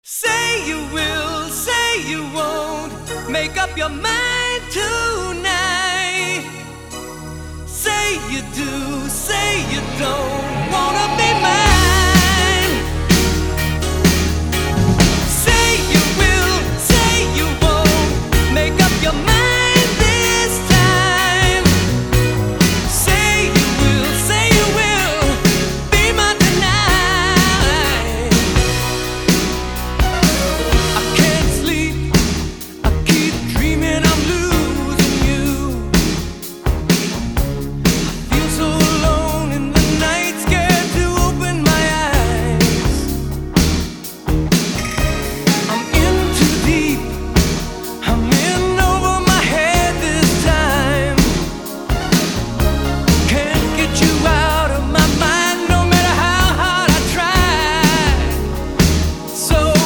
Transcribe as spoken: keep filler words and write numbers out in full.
Say you will, say you won't. Make up your mind tonight. Say you do, say you don't.